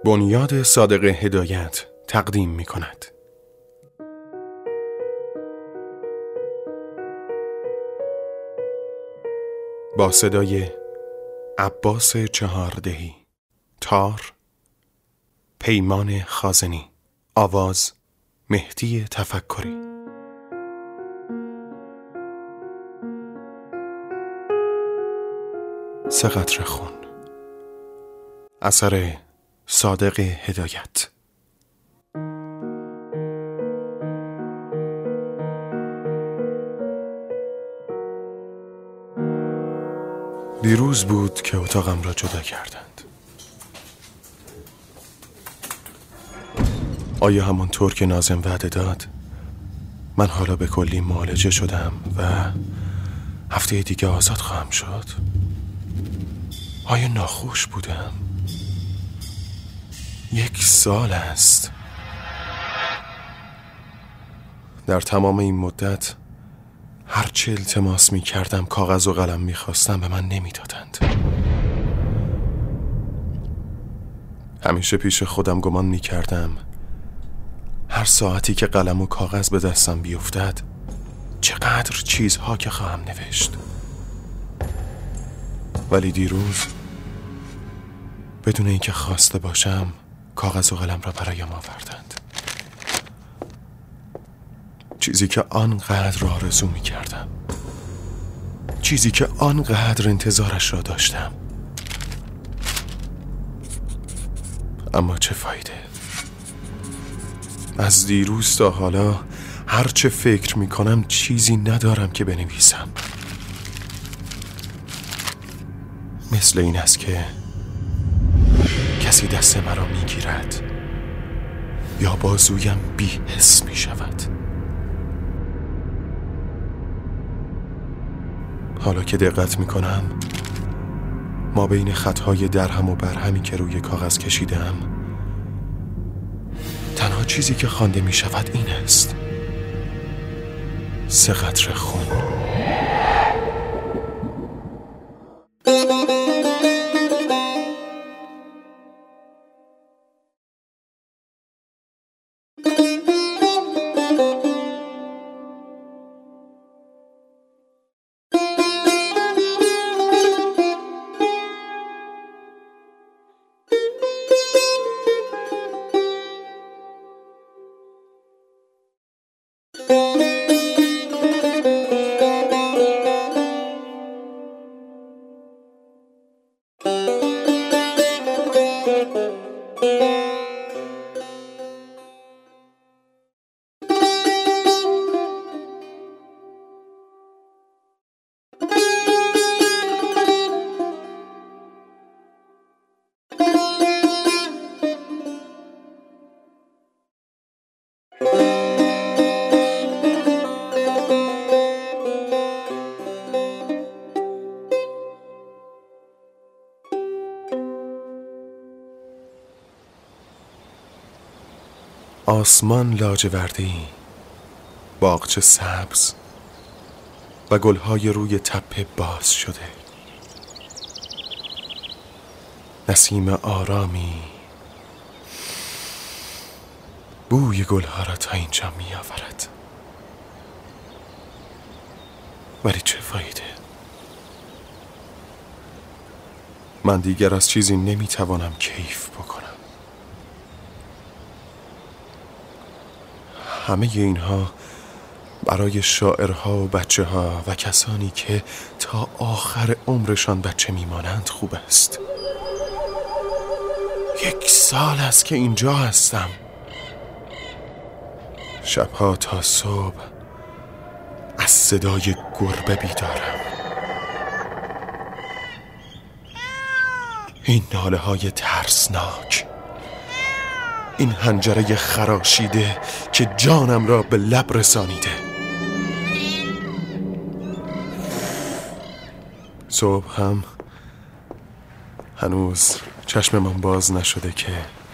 بنیاد صادق هدایت تقدیم می کند. با صدای عباس چهاردهی، تار پیمان خازنی، آواز مهدی تفکری. سه قطره خون، اثر صادق هدایت. دیروز بود که اتاقم را جدا کردند. آیا همانطور که ناظم وعده داد من حالا به کلی معالجه شدم و هفته دیگه آزاد خواهم شد؟ آیا ناخوش بودم؟ 1 سال است. در تمام این مدت هرچه التماس می کردم، کاغذ و قلم می خواستم، به من نمی دادند. همیشه پیش خودم گمان می کردم هر ساعتی که قلم و کاغذ به دستم بیفتد چقدر چیزها که خواهم نوشت. ولی دیروز بدون اینکه خواسته باشم کاغذ و قلم را برایم آوردند. چیزی که آنقدر آرزو می کردم، چیزی که آنقدر انتظارش را داشتم. اما چه فایده؟ از دیروز تا حالا هرچه فکر می کنم چیزی ندارم که بنویسم. مثل این است که کسی دست مرا می گیرد یا بازویم بی حس می شود. حالا که دقت می کنم ما بین خطهای درهم و برهمی که روی کاغذ کشیدم تنها چیزی که خوانده می شود این است: 3 قطره خون. آسمان لاجوردی، باغچه سبز و گلهای روی تپه باز شده. نسیم آرامی بوی گلها را تا اینجا می آورد. ولی چه فایده؟ من دیگر از چیزی نمی توانم کیف بکنم. همه اینها برای شاعرها و بچه ها و کسانی که تا آخر عمرشان بچه میمانند خوب است. 1 سال است که اینجا هستم. شبها تا صبح از صدای گربه بیدارم. این ناله های ترسناک، این حنجره خراشیده که جانم را به لب رسانیده. صبح هم هنوز چشممان باز نشده که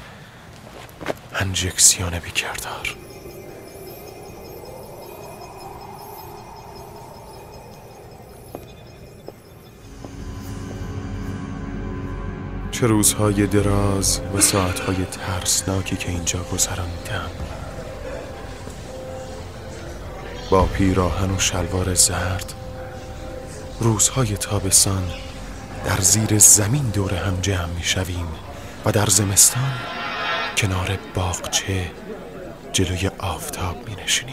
انجکسیون بیکردار. چه روزهای دراز و ساعتهای ترسناکی که اینجا گذراندم. با پیراهن و شلوار زرد روزهای تابستان در زیر زمین دور هم جمع می شویم و در زمستان کنار باغچه جلوی آفتاب می نشینیم.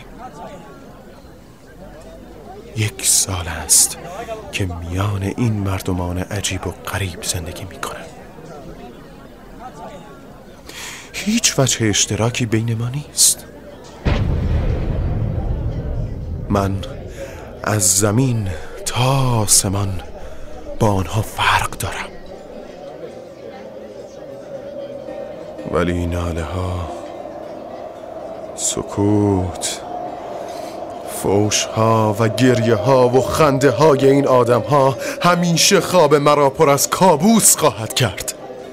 1 سال است که میان این مردمان عجیب و غریب زندگی می کنم. هیچ وجه اشتراکی بین ما نیست. من از زمین تا آسمان با آنها فرق دارم، ولی ناله ها، سکوت، فوش ها و گریه ها و خنده های این آدم ها همیشه خواب مرا پر از کابوس خواهد کرد.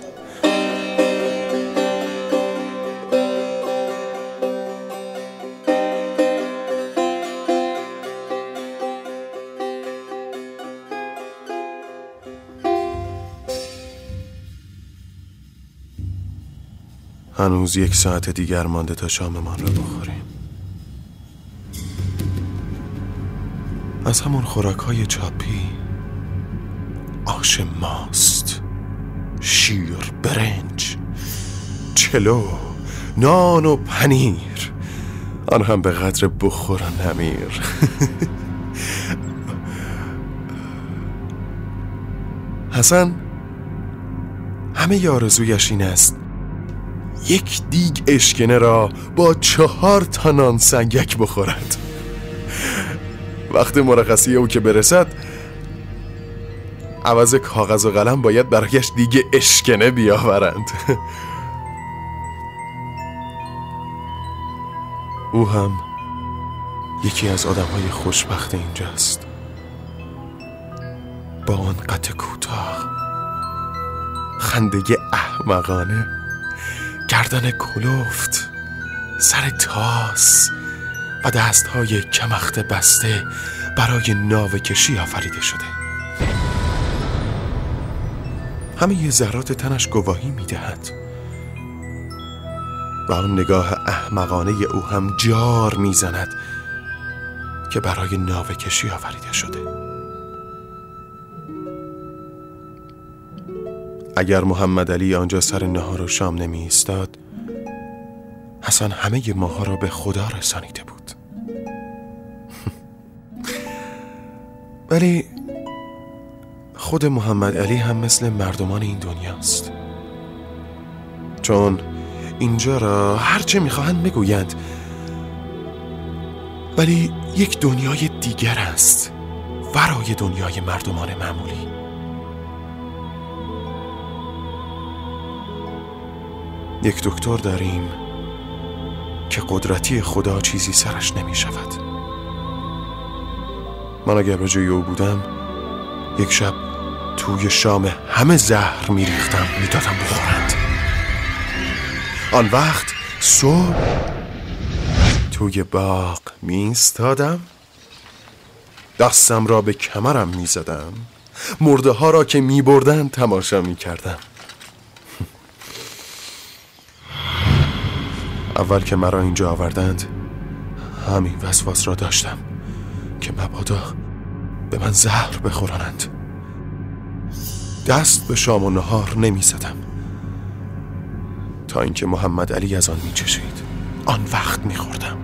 هنوز 1 ساعت دیگر مانده تا شاممان را بخوریم. از همون خوراک‌های چاپی، آش ماست، شیر، برنج، چلو، نان و پنیر، آن هم به قدر بخور و نمیر. حسن همه آرزویش این است 1 دیگ اشکنه را با 4 تا نان سنگک بخورد. وقت مرخصی او که برسد، عوض کاغذ و قلم باید برایش دیگ اشکنه بیاورند. او هم یکی از آدم‌های خوشبخت اینجاست، با آن قد کوتاه، خنده احمقانه، گردن کلفت، سر تاس و دستهای کمخت بسته برای ناوه کشی آفریده شده. همه ذرات تنش گواهی می‌دهد و آن نگاه احمقانه او هم جار می‌زند که برای ناوه کشی آفریده شده. اگر محمد علی آنجا سر نهار و شام نمی ایستاد، حسن همه ماها را به خدا رسانیده بود. ولی خود محمد علی هم مثل مردمان این دنیاست، چون اینجا را هرچه میخواهند بگویند، ولی یک دنیای دیگر است ورای دنیای مردمان معمولی. یک دکتر داریم که قدرتی خدا چیزی سرش نمی شود. من اگر به جای او بودم، 1 شب توی شام همه زهر می ریختم، می دادم بخورند. آن وقت صبح توی باغ می ایستادم، دستم را به کمرم می زدم، مرده ها را که می بردن تماشا می کردم. اول که مرا اینجا آوردند، همین وسواس را داشتم که مبادا به من زهر بخورانند. دست به شام و نهار نمی زدم تا اینکه محمد علی از آن می چشید. آن وقت می خوردم.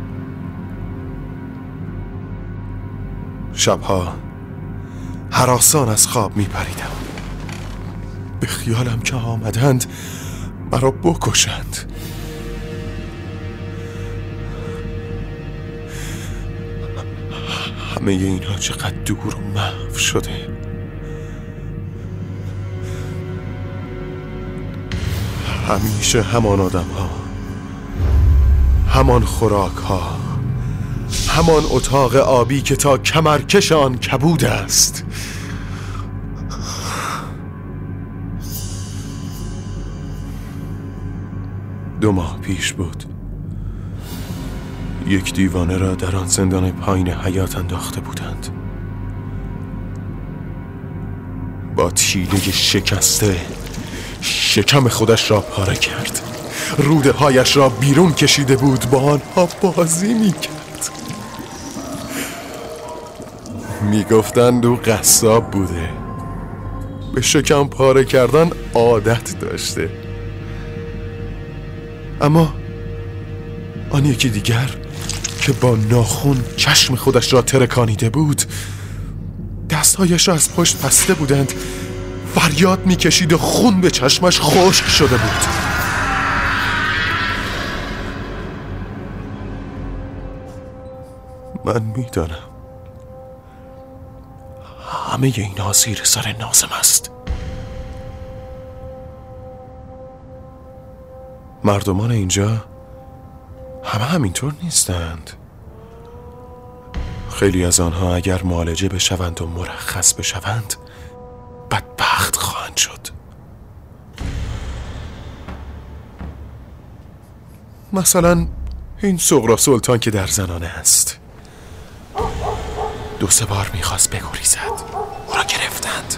شبها هراسان از خواب می پریدم، به خیالم که آمدند مرا بکشند. همه اینها چقدر دور و محو شده. همیشه همان آدم ها، همان خوراک ها، همان اتاق آبی که تا کمرکش آن کبود است. دو ماه پیش بود، یک دیوانه را در آن زندان پایین حیات انداخته بودند، با تیله شکسته شکم خودش را پاره کرد. روده هایش را بیرون کشیده بود، با آنها بازی میکرد. میگفتند او قصاب بوده، به شکم پاره کردن عادت داشته. اما آن یکی دیگر که با ناخن چشم خودش را ترکانیده بود، دستهایش را از پشت بسته بودند، فریاد میکشید و خون به چشمش خشک شده بود. من میدانم همه اینا زیر سر ناظم است. مردمان اینجا همه همینطور نیستند. خیلی از آنها اگر معالجه بشوند و مرخص بشوند بدبخت خواهند شد. مثلا این سغرا سلطان که در زنانه است، 2-3 بار میخواست بگریزد، او را گرفتند.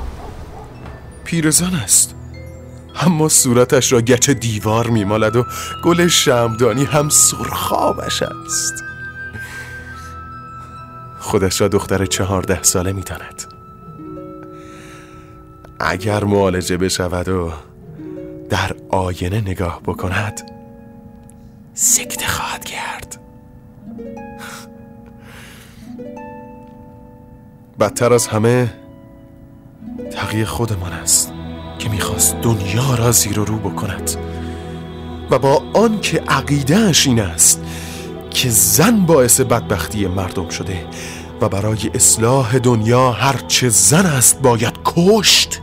پیرزن است، اما صورتش را گچ دیوار میمالد و گل شمعدانی هم سرخابش است. خودش را دختر 14 ساله میداند. اگر معالجه بشود و در آینه نگاه بکند سکته خواهد کرد. بدتر از همه تقی خودمان است که میخواست دنیا را زیر و رو بکند و با آن که عقیده‌اش این است که زن باعث بدبختی مردم شده و برای اصلاح دنیا هرچه زن است باید کشت،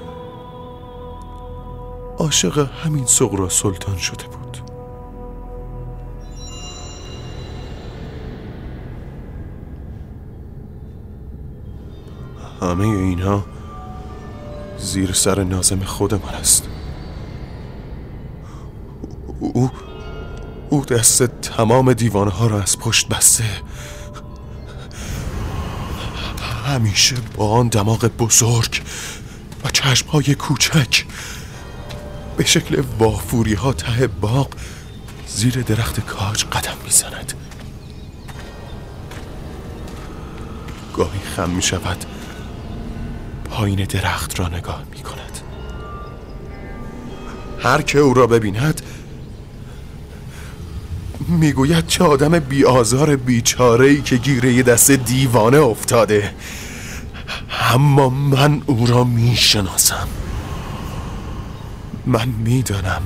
عاشق همین سغرا سلطان شده بود. همه اینها زیر سر ناظم خودمان است. او دست تمام دیوانه ها را از پشت بسته، همیشه با آن دماغ بزرگ و چشمهای کوچک به شکل وافوری ها ته باغ زیر درخت کاج قدم میزند. گاهی خم می شود، پایین درخت را نگاه می کند. هر که او را ببیند میگوید چه آدم بی آزار بیچاره‌ای که گیره دست دیوانه افتاده. اما من او را میشناسم. من میدانم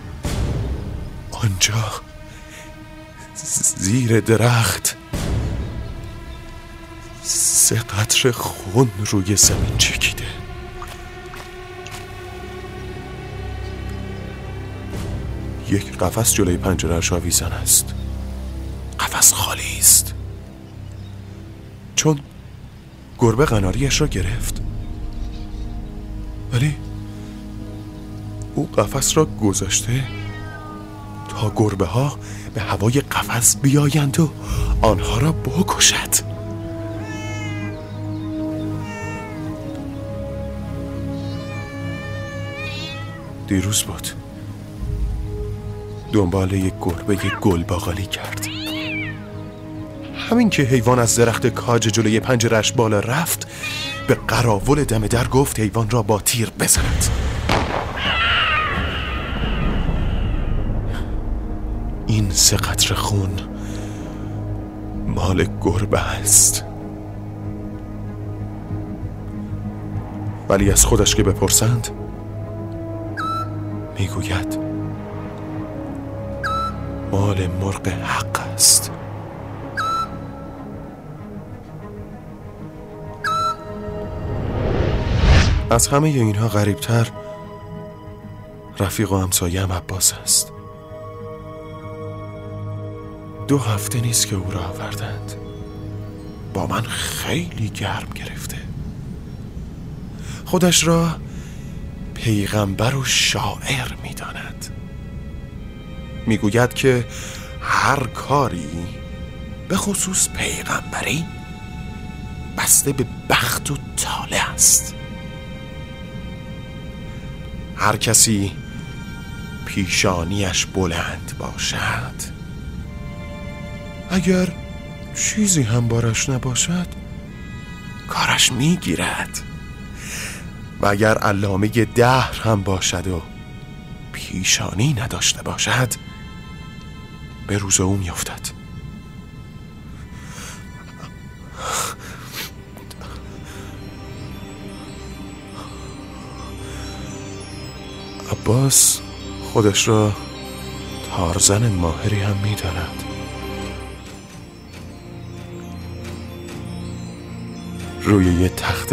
آنجا زیر درخت 3 قطره خون روی زمین چکیده. یک قفس جلوی پنجره‌اش آویزان است. قفس خالی است، چون گربه قناریش را گرفت. ولی او قفس را گذاشته تا گربه ها به هوای قفس بیایند و آنها را بکشد. دیروز بود، دنبال یک گربه گل باقالی کرد. همین که حیوان از درخت کاج جلوی پنجره‌اش بالا رفت، به قراول دم در گفت حیوان را با تیر بزند. این 3 قطره خون مال گربه است. ولی از خودش که بپرسند میگوید مال مرغ حق است. از همه اینها غریبتر رفیق و همسایه‌ام عباس است. 2 هفته نیست که او را آوردند. با من خیلی گرم گرفته. خودش را پیغمبر و شاعر می‌داند. میگوید که هر کاری، به خصوص پیغمبری، بسته به بخت و طالع است. هر کسی پیشانیش بلند باشد، اگر چیزی هم بارش نباشد کارش میگیرد، و اگر علامه دهر هم باشد و پیشانی نداشته باشد به روز او میافتد. عباس خودش را تارزن ماهری هم می‌داند. روی یه تخت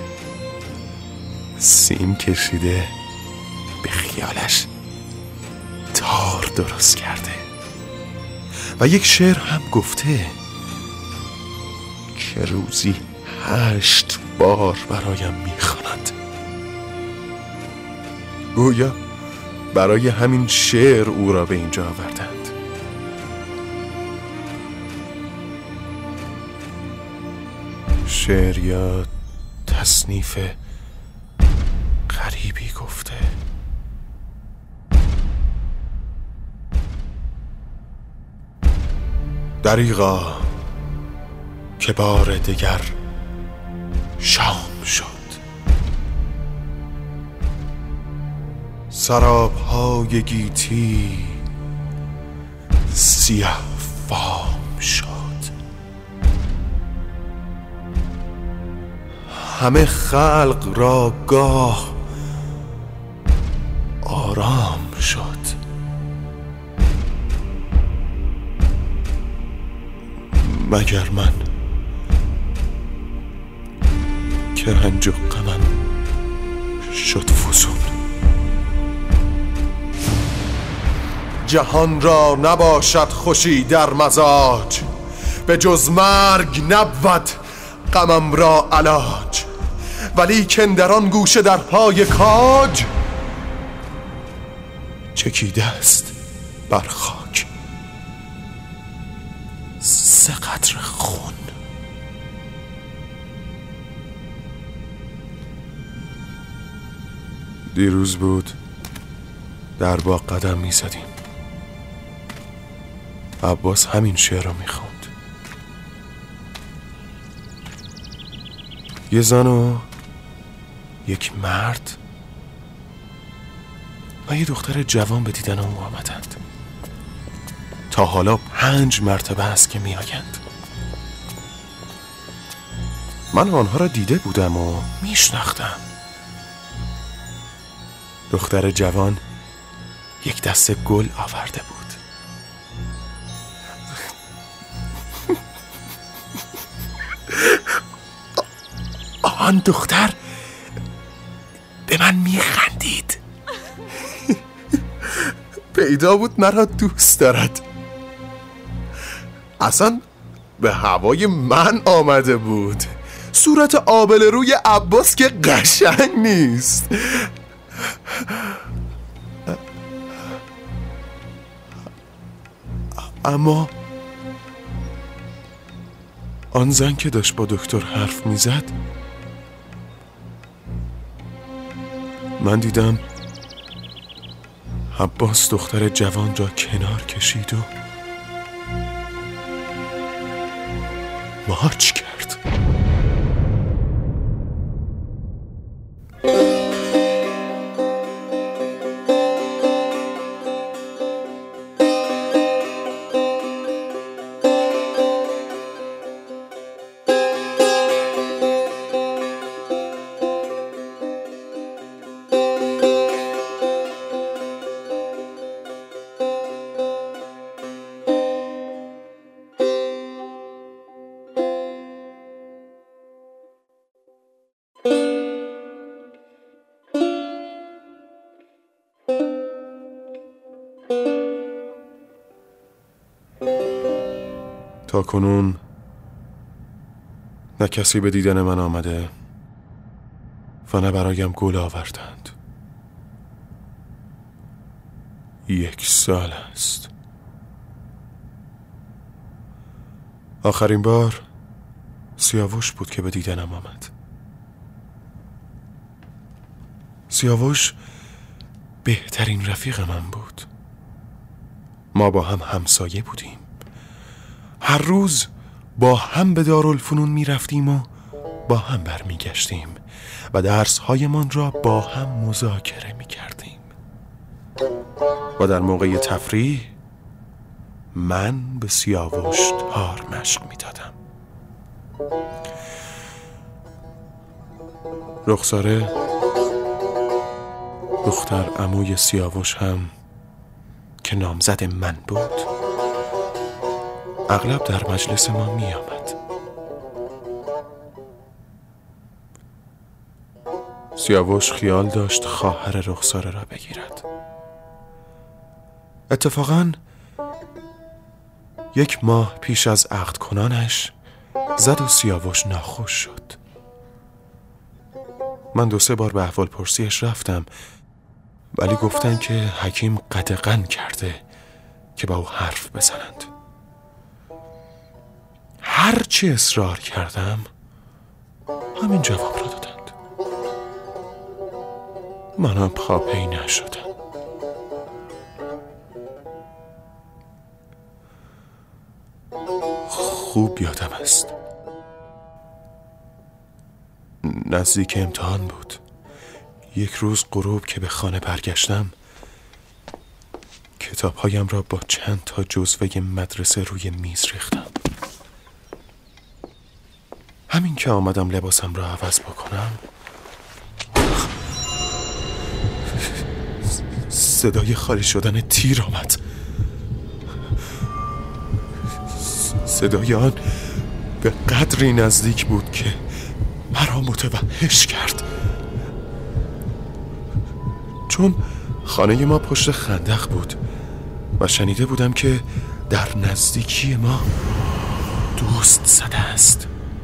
سیم کشیده به خیالش تار درست کرده و یک شعر هم گفته که روزی 8 بار برایم می‌خواند. گویا برای همین شعر او را به اینجا آوردند. شعر یا تصنیف غریبی گفته. دریغا که بار دیگر شام شد، سراب‌های گیتی سیاه فام شد، همه خلق را گاه آرام شد، مگر من که رنج و غمم شد فزون. جهان را نباشد خوشی در مزاج، به جز مرگ نبود غمم را علاج، ولیکن در آن گوشه در پای کاج چکیده است بر خاک 3 قطره خون. دیروز بود در باغ قدم می زدیم. عباس همین شعر رو می خوند. یه زن و یک مرد و یه دختر جوان به دیدن او آمدند. تا حالا 5 مرتبه است که می آیند. من آنها را دیده بودم و می شناختم. دختر جوان یک دسته گل آورده بود. آن دختر به من میخندید. پیدا بود مرا دوست دارد. اصلا به هوای من آمده بود. صورت آبله روی عباس که قشنگ نیست. اما آن زن که داشت با دکتر حرف میزد، من دیدم عباس دختر جوان را کنار کشید و ماچ کرد. تا کنون نه کسی به دیدن من آمده و نه برایم گل آوردند. 1 سال است. آخرین بار سیاوش بود که به دیدنم آمد. سیاوش بهترین رفیق من بود. ما با هم همسایه بودیم. هر روز با هم به دارالفنون می رفتیم و با هم برمی گشتیم و درس‌هایمان را با هم مذاکره می کردیم. و در موقع تفریح من به سیاوش تار مشق می دادم. رخساره دختر عموی سیاوش هم که نامزد من بود اغلب در مجلس ما می آمد. سیاوش خیال داشت خواهر رخساره را بگیرد. اتفاقاً 1 ماه پیش از عقد کنانش زد و سیاوش ناخوش شد. من 2-3 بار به احوال پرسیش رفتم، ولی گفتن که حکیم قدغن کرده که با او حرف بزنند. هرچی اصرار کردم همین جواب را دادند. منم پاپی نشدم. خوب یادم است نزدیک امتحان بود. 1 روز غروب که به خانه برگشتم کتابهایم را با چند تا جزوه مدرسه روی میز ریختم. همین که آمدم لباسم را عوض بکنم صدای خالی شدن تیر آمد. صدای آن به قدری نزدیک بود که مرا متوحش کرد. چون خانه ما پشت خندق بود و شنیده بودم که در نزدیکی ما دوست زده است.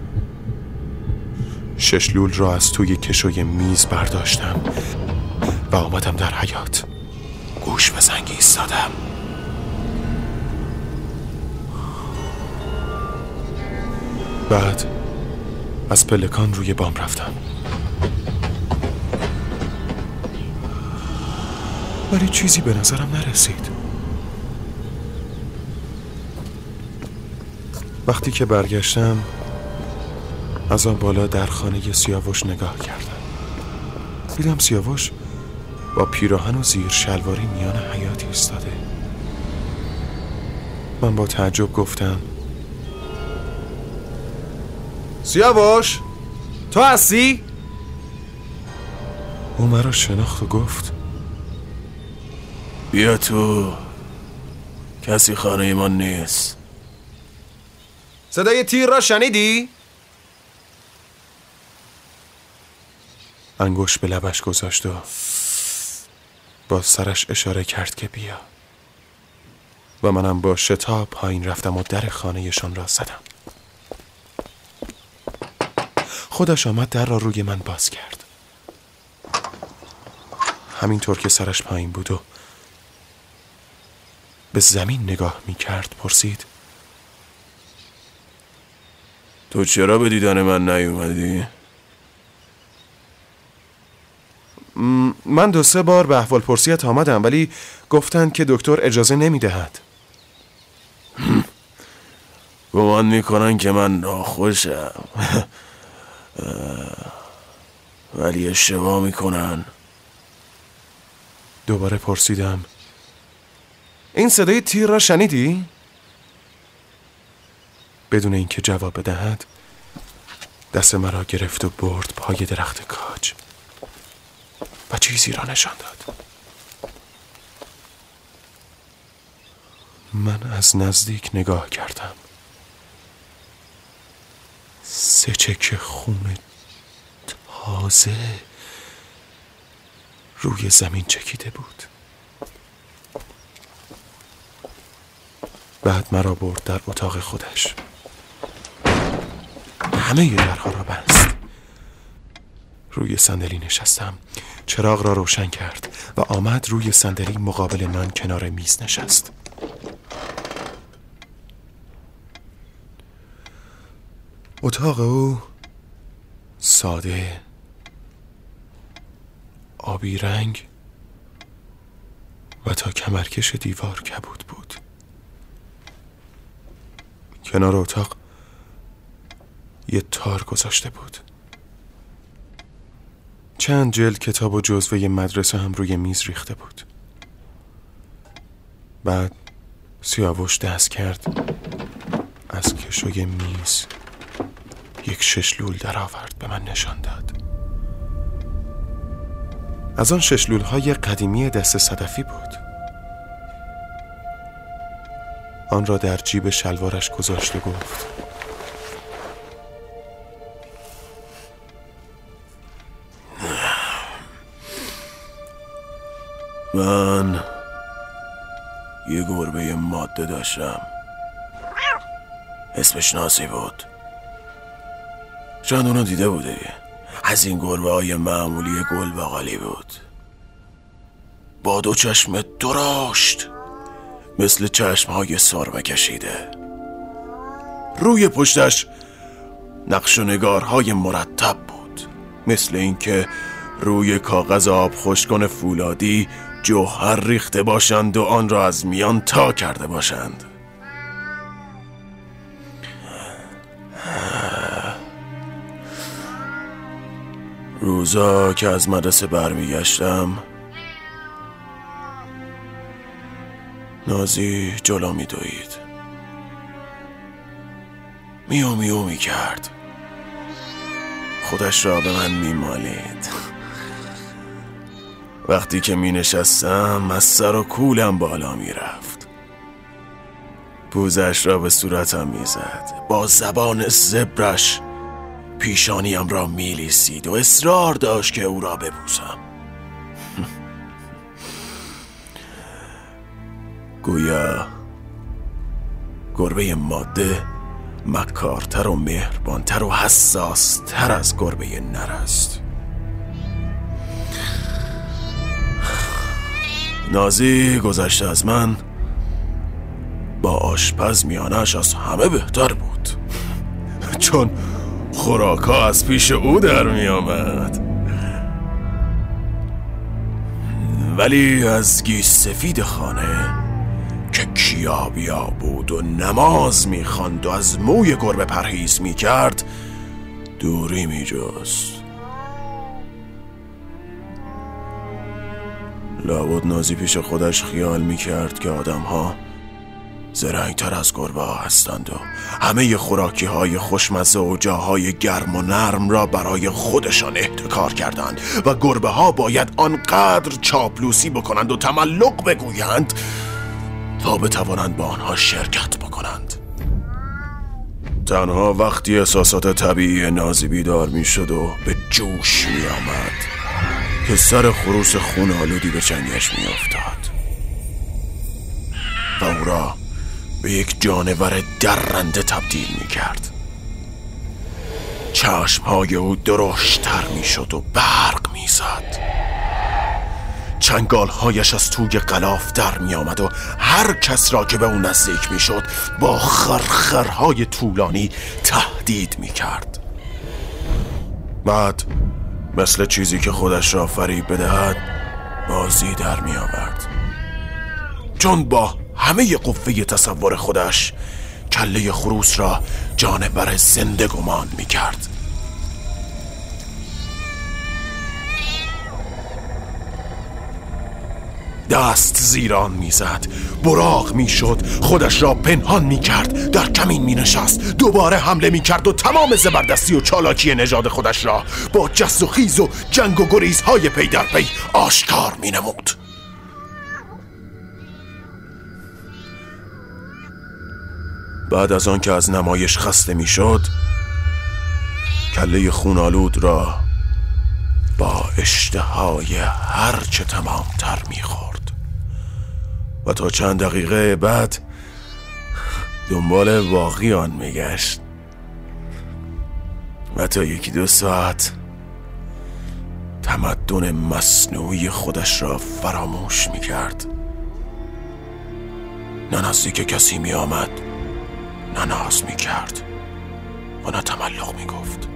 6 لول را از توی کشوی میز برداشتم و آمدم در حیاط. گوش به زنگ ایستادم. بعد از پلکان روی بام رفتم، ولی چیزی به نظرم نرسید. وقتی که برگشتم از آن بالا در خانه سیاوش نگاه کردم. دیدم سیاوش با پیراهن و زیر شلواری میان حیاط ایستاده. من با تعجب گفتم سیاوش تو هستی؟ او مرا شناخت و گفت بیا تو، کسی خانه ما نیست. صدای تیر را شنیدی؟ انگشت به لبش گذاشت و با سرش اشاره کرد که بیا و منم با شتاب پایین رفتم و در خانهشان را زدم. خودش آمد در را روی من باز کرد. همینطور که سرش پایین بود و به زمین نگاه می کرد پرسید تو چرا به دیدن من نیومدی؟ من 2-3 بار به احوال پرسیت آمدم، ولی گفتند که دکتر اجازه نمی دهد. گمان میکنن که من ناخوشم ولی اشتباه میکنن. دوباره پرسیدم این صدای تیر را شنیدی؟ بدون اینکه جواب بدهد دست مرا گرفت و برد پای درخت کاج و چیزی را نشان داد. من از نزدیک نگاه کردم. 3 چکه خون تازه روی زمین چکیده بود. بعد مرا برد در اتاق خودش. همه درها را بست. روی صندلی نشستم. چراغ را روشن کرد و آمد روی صندلی مقابل من کنار میز نشست. اتاق او ساده، آبی رنگ و تا کمرکش دیوار کبود بود. کنار اتاق یه تار گذاشته بود. چند جلد کتاب و جزوه مدرسه هم روی میز ریخته بود. بعد سیاوش دست کرد، از کشوی میز یک ششلول در آورد به من نشان داد. از آن ششلول های قدیمی دست صدفی بود. آن را در جیب شلوارش گذاشت و گفت: من یه گربه ماده داشتم، اسمش نازی بود. شاید اونو دیده بودی. از این گربه های معمولی گل بغالی بود، با 2 چشم درشت مثل چشم های سرمه کشیده. روی پشتش نقش و نگارهای مرتب بود، مثل اینکه روی کاغذ آب خشکان فولادی جوهر ریخته باشند و آن را از میان تا کرده باشند. روزا که از مدرسه برمیگشتم، نازی جلو میدوید، میو میو میکرد، خودش را به من میمالید. وقتی که می نشستم از سر و کولم بالا می رفت، پوزش را به صورتم می زد، با زبان زبرش پیشانیم را می لیسید و اصرار داشت که او را ببوسم. گویا گربه ماده مکارتر و مهربانتر و حساستر از گربه نر است. نازی گذشته از من با آشپز میانش از همه بهتر بود، چون خوراکا از پیش او در می آمد. ولی از گیس سفید خانه که کیابیا بود و نماز می خواند و از موی گربه پرهیز می کرد دوری می جست. لابد نازی پیش خودش خیال می کرد که آدم ها زرنگتر از گربه ها هستند و همه خوراکی های خوشمزه و جاهای گرم و نرم را برای خودشان احتکار کردند و گربه ها باید آنقدر چاپلوسی بکنند و تملق بگویند تا بتوانند با آنها شرکت بکنند. تنها وقتی احساسات طبیعی نازی بیدار می شد و به جوش می آمد که سر خروس خون آلودی به چنگش می افتاد و او را به یک جانور درنده تبدیل می کرد. چشمهای او درشتر می شد و برق می زد، چنگالهایش از توی غلاف در می آمد و هر کس را که به او نزدیک می شد با خرخرهای طولانی تهدید می کرد. بعد مثل چیزی که خودش را فریب بدهد بازی در می آورد، چون با همه قوه تصور خودش کله خروس را جانور زنده گمان می کرد. دست زیران می زد، براق می شد، خودش را پنهان می کرد، در کمین می نشست، دوباره حمله می کرد و تمام زبردستی و چالاکی نژاد خودش را با جست و خیز و جنگ و گریزهای پی در پی آشکار می نمود. بعد از آن که از نمایش خسته می شد، کله خونالود را با اشتهای هرچه تمامتر می خورد و تا چند دقیقه بعد دنبال باقی آن می گشت و تا 1-2 ساعت تمدن مصنوعی خودش را فراموش می کرد. نه نزدیک کسی می آمد، نه ناز می کرد و نه تملق می گفت.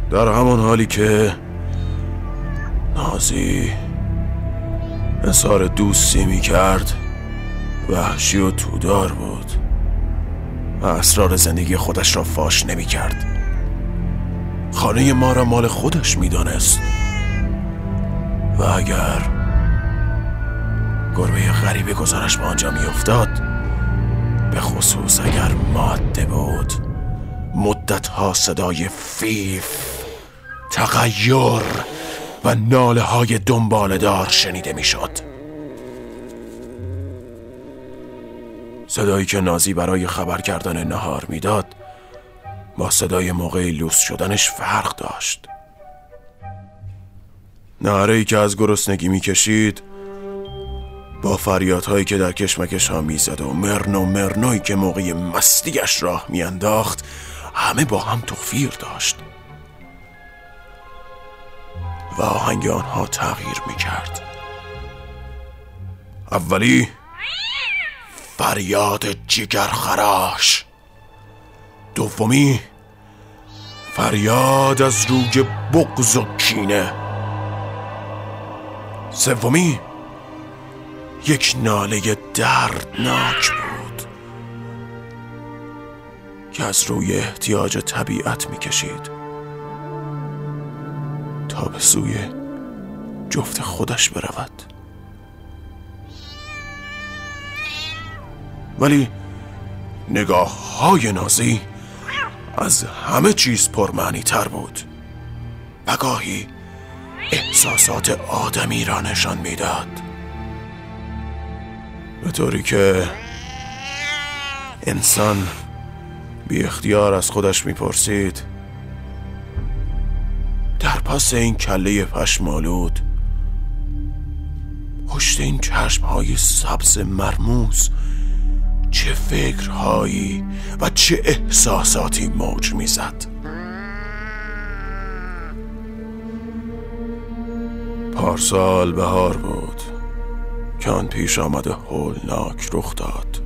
در همان حالی که نازی اظهار دوستی می کرد، وحشی و تودار بود و اسرار زندگی خودش را فاش نمی کرد. خانه ما را مال خودش می دانست و اگر گربه غریبه گذارش به آنجا می افتاد، به خصوص اگر ماده بود، مدتها صدای فیف، تغییر و ناله های دنباله‌دار شنیده می شد. صدایی که نازی برای خبر کردن نهار می داد با صدای موقع لوس شدنش فرق داشت. نعره‌ای که از گرسنگی می کشید با فریادهایی که در کشمکش ها می زد و مرنوی که موقع مستیش راه می انداخت همه با هم توفیر داشت و آهنگ آنها تغییر می کرد. اولی فریاد جگرخراش، دومی فریاد از روی بغض و کینه، سومی یک ناله دردناک بود که از روی احتیاج طبیعت می‌کشید تا به سوی جفت خودش برود. ولی نگاه‌های نازی از همه چیز پرمعنی تر بود و گاهی احساسات آدمی را نشان میداد، به طوری که انسان بی اختیار از خودش میپرسید در پس این کله پشمالود، پشت این چشمهای سبز مرموز، چه فکرهایی و چه احساساتی موج میزد. پارسال بهار بود که آن پیش آمده هولناک رخ داد.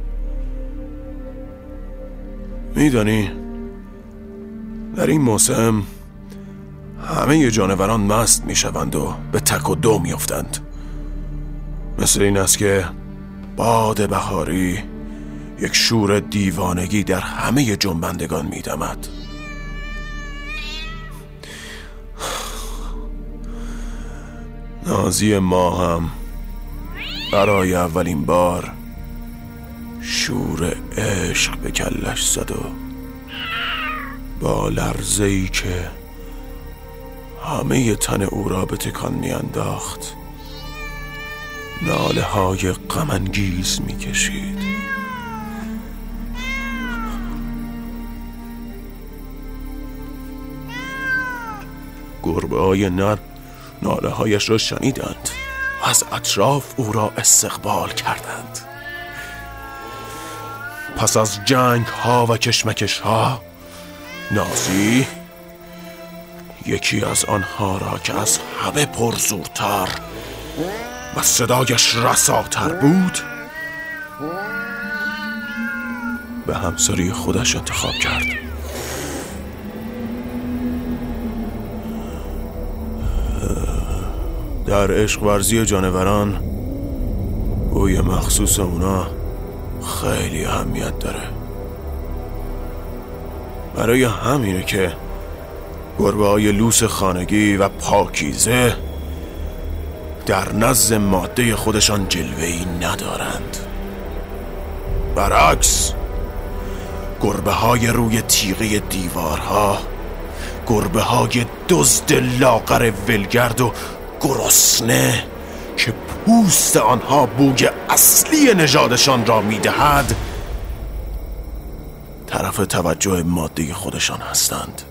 میدانی در این موسم همه جانوران مست میشوند و به تک و دو میافتند. مثل این است که باد بهاری یک شور دیوانگی در همه جنبندگان میدمد. نازی ما هم برای اولین بار شور عشق به کلش زد و با لرزه‌ای که همه تن او را به تکان میانداخت ناله های غم‌انگیز میکشید. گربه های نر ناله هایش را شنیدند و از اطراف او را استقبال کردند. پس از جنگ ها و کشمکش ها، نازی یکی از آنها را که از همه پرزورتر و صدایش رساتر بود به همسری خودش انتخاب کرد. در عشق ورزی جانوران بوی مخصوص اونا خیلی اهمیت داره. برای همینه که گربه های لوس خانگی و پاکیزه در نزد ماده خودشان جلوه‌ای ندارند. برعکس، گربه های روی تیغه دیوارها، گربه های دزد لاغر ولگرد و گرسنه که پوست آنها بوی اصلی نژادشان را میدهد، طرف توجه ماده خودشان هستند.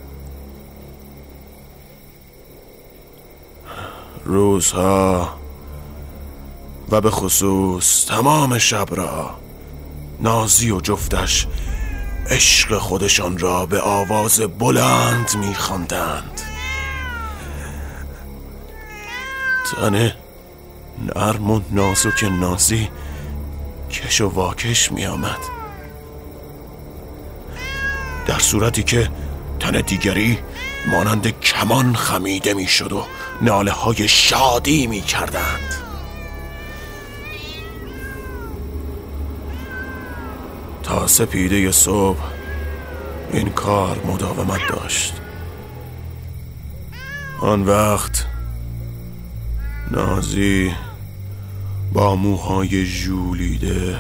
روزها و به خصوص تمام شب را نازی و جفتش عشق خودشان را به آواز بلند می‌خواندند. تن نرم و نازک نازی کش و واکش می آمد، در صورتی که تن دیگری مانند کمان خمیده می شد و ناله های شادی می کردند. تا سپیده صبح این کار مداومت داشت. آن وقت نازی با موهای ژولیده،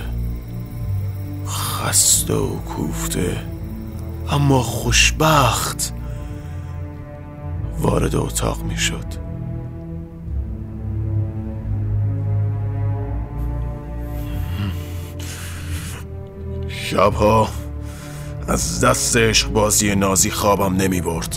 خسته و کوفته اما خوشبخت وارد اتاق می شد. شبها از دست عشق بازی نازی خوابم نمی برد.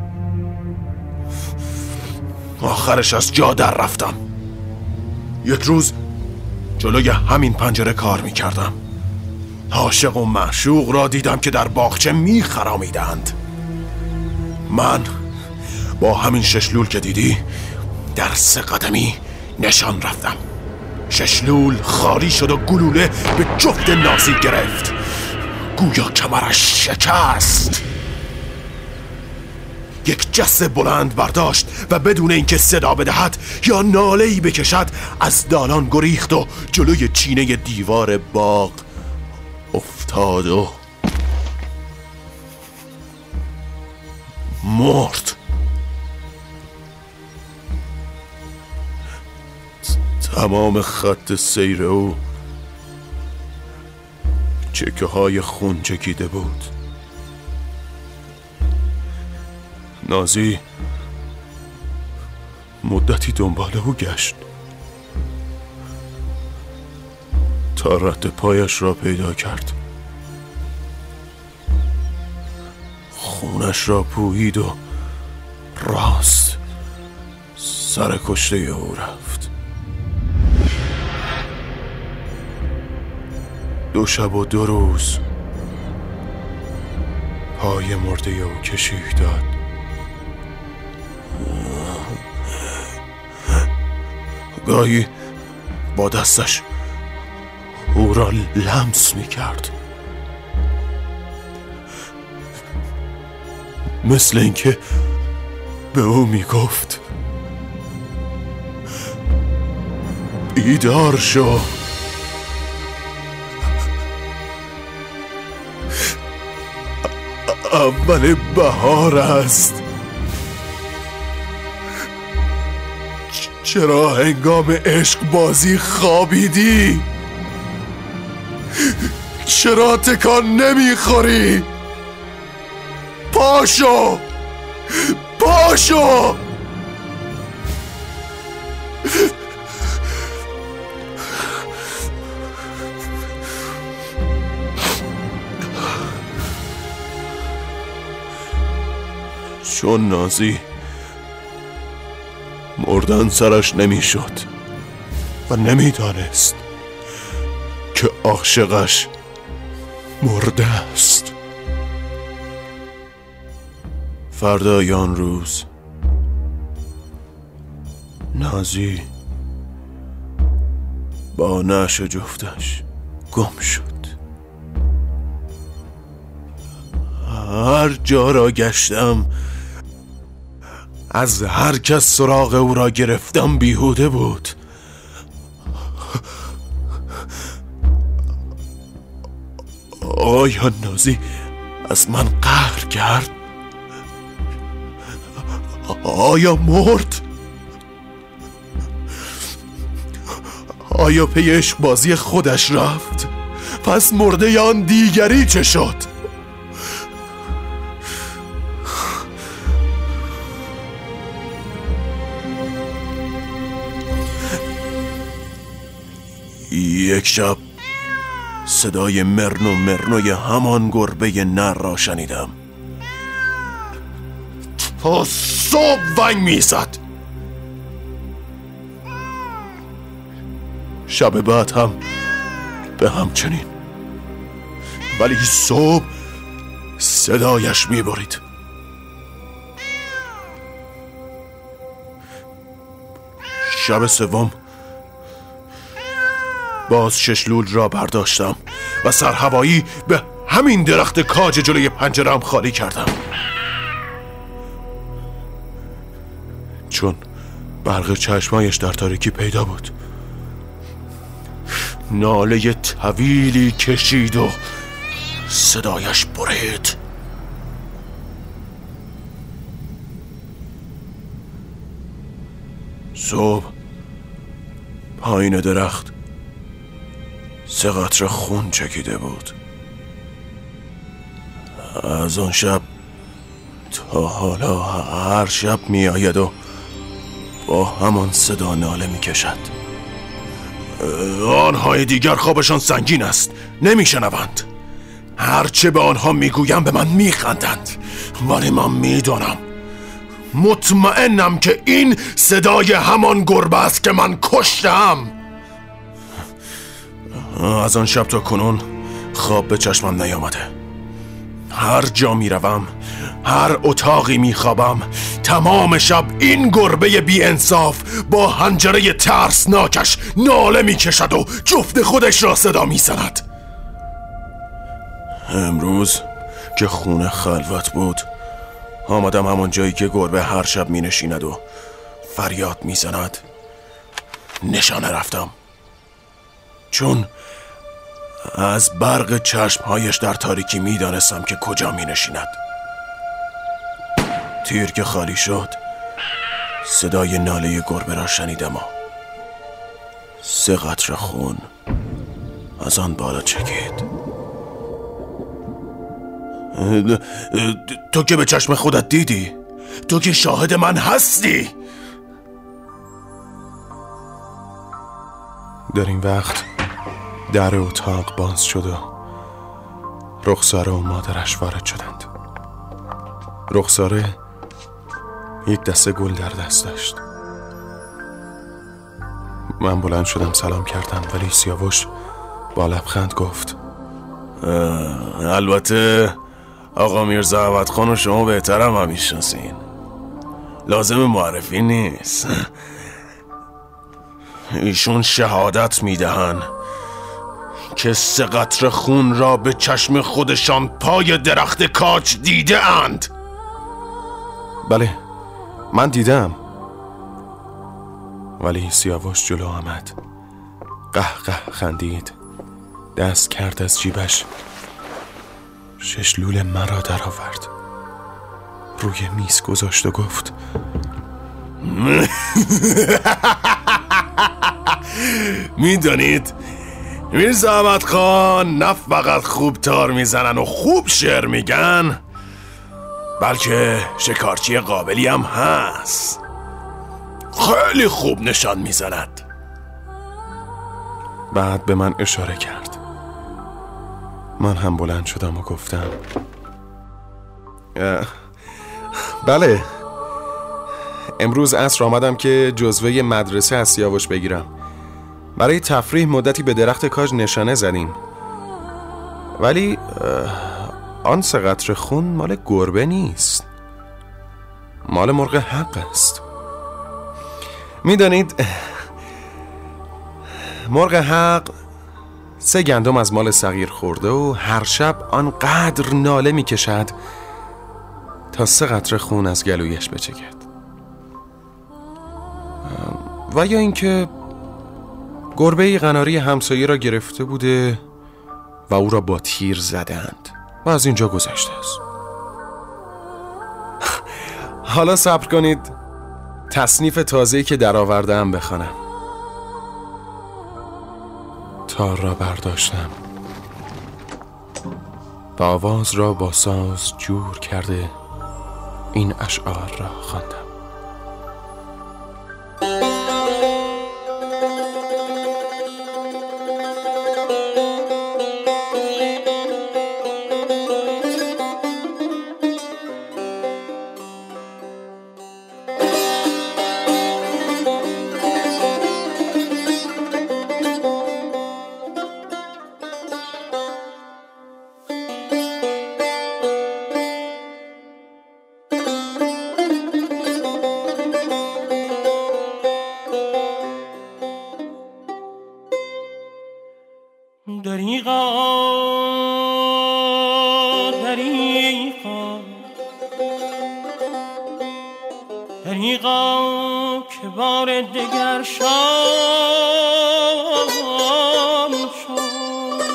آخرش از جا در رفتم. یک روز جلوی همین پنجره کار می کردم. عاشق و معشوق را دیدم که در باغچه می خرامیدند. من با همین ششلول که دیدی در 3 قدمی نشان رفتم. ششلول خالی شد و گلوله به جفت نازی گرفت. گویا کمرش شکست. یک جسه بلند برداشت و بدون اینکه صدا بدهد یا ناله‌ای بکشد از دالان گریخت و جلوی چینه دیوار باغ افتاد و مرد. تمام خط سیر او چکه های خون چکیده بود. نازی مدتی دنبال او گشت تا رد پایش را پیدا کرد. خونش را پویید و راست سر کشته او رفت. 2 شب و 2 روز پای مرده او کشیک داد. گاهی با دستش او را لمس می کرد، مثل اینکه به او می گفت بیدار شو، اول بهار است. چرا هنگام عشق بازی خوابیدی؟ چرا تکان نمیخوری؟ پاشو پاشو. چون نازی مردن سرش نمیشد و نمیدانست که عاشقش مرده است. فردای آن روز نازی با نعش جفتش گم شد. هر جا را گشتم، از هر کس سراغ او را گرفتم بیهوده بود. آیا نازی از من قهر کرد؟ آیا مرد؟ آیا پی عشق بازی خودش رفت؟ پس مرده آن دیگری چه شد؟ یک شب صدای مرنوی همان گربه نر را شنیدم. تا صبح ونگ میزد. شب بعد هم به همچنین، ولی صبح صدایش میبرید. شب سوم باز ششلول را برداشتم و سرهوایی به همین درخت کاج جلوی پنجره‌ام خالی کردم. چون برق چشمایش در تاریکی پیدا بود. ناله طویلی کشید و صدایش برید. صبح پایین درخت 3 قطره خون چکیده بود. از آن شب تا حالا هر شب می آید و با همان صدا ناله می کشد. آنهای دیگر خوابشان سنگین است، نمی شنوند. هرچه به آنها می گویم به من می خندند، ولی من می دانم، مطمئنم که این صدای همان گربه است که من کشتم. از آن شب تا کنون خواب به چشمم نیامده. هر جا می روم، هر اتاقی می خوابم، تمام شب این گربه بی انصاف با حنجره ترسناکش ناله می کشد و جفت خودش را صدا می زند. امروز که خونه خلوت بود، آمدم همون جایی که گربه هر شب می نشیند و فریاد می زند نشانه رفتم، چون از برق چشمهایش در تاریکی می دانستم که کجا می نشیند. تیر که خالی شد، صدای ناله گربه را شنیدم و 3 قطره خون از آن بالا چکید. تو که به چشم خودت دیدی، تو که شاهد من هستی. در این وقت در اتاق باز شد و رخساره و مادرش وارد شدند. رخساره یک دسته گل در دست داشت. من بلند شدم سلام کردم، ولی سیاوش با لبخند گفت البته آقا میرزا عوض خان و شما بهترم هم میشناسین، لازم معرفی نیست. ایشون شهادت میدهن که 3 قطره خون را به چشم خودشان پای درخت کاج دیده اند. بله من دیدم. ولی سیاوش جلو آمد، قهقه خندید، دست کرد از جیبش، 6 لوله مرا در آورد، روی میز گذاشت و گفت میدانید میرزا احمد خان نه فقط خوب تار میزنن و خوب شعر میگن، بلکه شکارچی قابلی هم هست. خیلی خوب نشان میزند. بعد به من اشاره کرد. من هم بلند شدم و گفتم بله، امروز عصر آمدم که جزوه مدرسه از سیاوش بگیرم. برای تفریح مدتی به درخت کاج نشانه زدیم، ولی آن 3 قطره خون مال گربه نیست، مال مرغ حق است. میدانید مرغ حق 3 گندم از مال صغیر خورده و هر شب آنقدر ناله میکشد تا 3 قطره خون از گلویش بچکد. و یا اینکه گربه قناری همسایه را گرفته بوده و او را با تیر زدند و از اینجا گذشته است. حالا صبر کنید تصنیف تازه‌ای که در آورده‌ام بخوانم. تار را برداشتم و آواز را با ساز جور کرده این اشعار را خواندم. دریغا که بار دگر شام شد.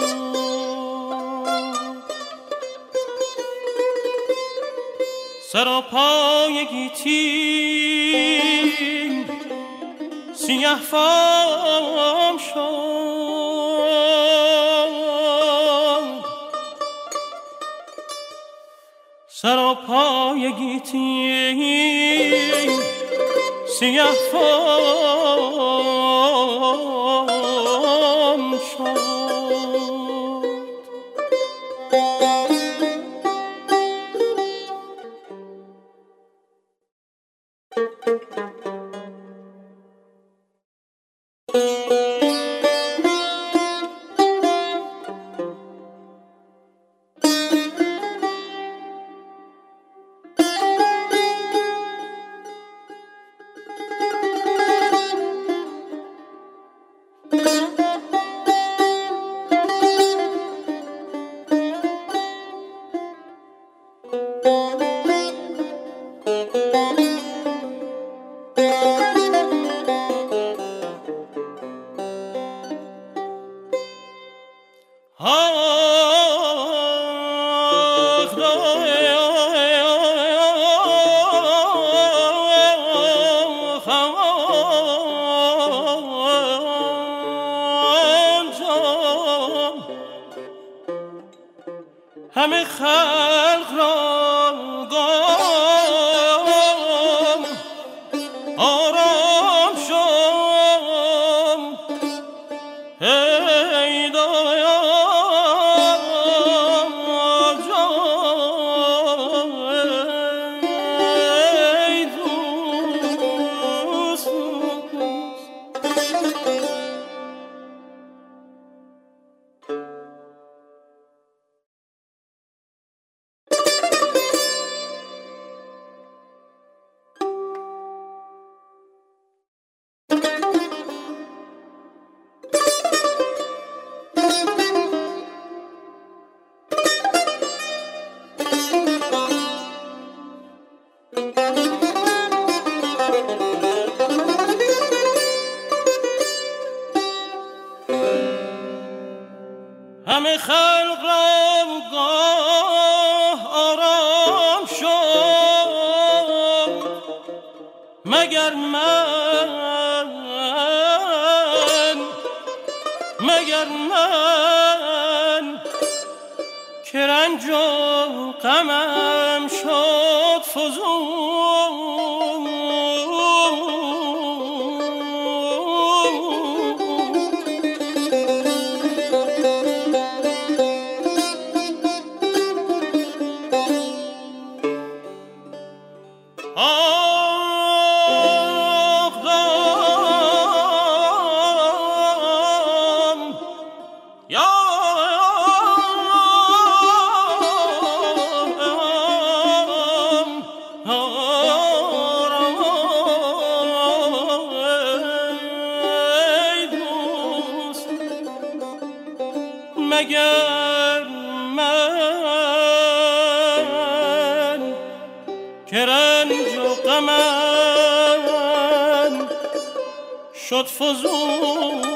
سراپای گیتی سیه فام شد. سراپای گیتی سیه فام شد. همه خلق را گام آرام شد. ای دایا جان ای دوست همه خلق را گاه آرام شد. مگر من که رنج و غمم شد فزون. مگر من که رنج و غمم شد فزون.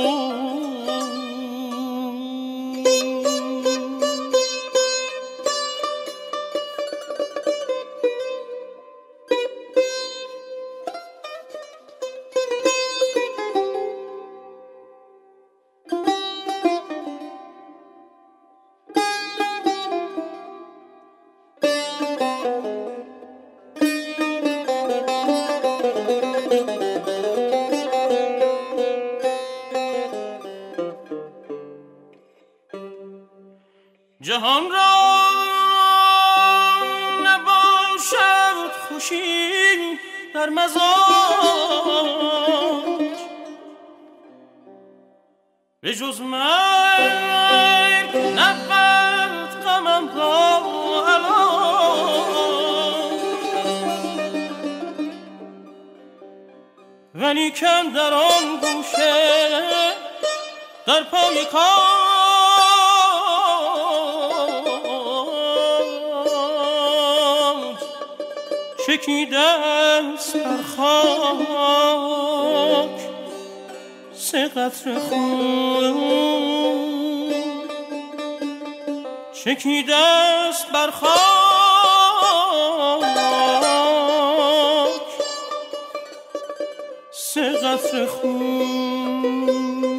جهان را نباشد خوشی در مزاج، به جز مرگ نبود غمم را علاج. ولیکن در آن گوشه در پای کار چکیده است بر خاک 3 قطره خون، چکیده است بر خاک 3 قطره خون.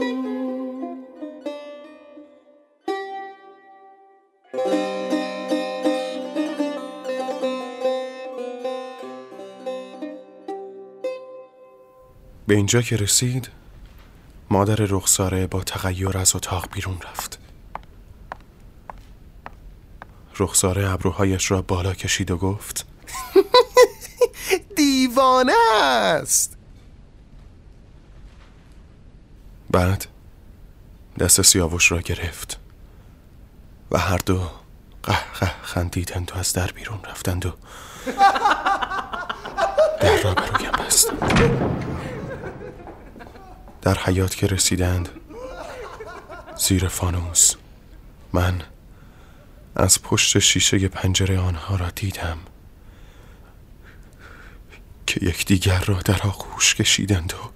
به اینجا که رسید مادر رخساره با تغییر از اتاق بیرون رفت. رخساره ابروهایش را بالا کشید و گفت دیوانه است. بعد دست سیاوش را گرفت و هر دو قهقه خندیدند و از در بیرون رفتند و در را به رویم بستند. در حیاط که رسیدند زیر فانوس من از پشت شیشه پنجره آنها را دیدم که یکدیگر را در آغوش کشیدند و